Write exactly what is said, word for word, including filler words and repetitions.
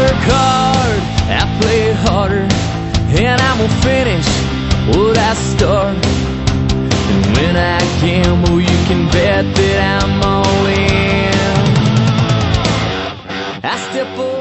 work hard, I play harder, and I'm gonna finish what I start. And when I gamble, you can bet that I'm all in. I step away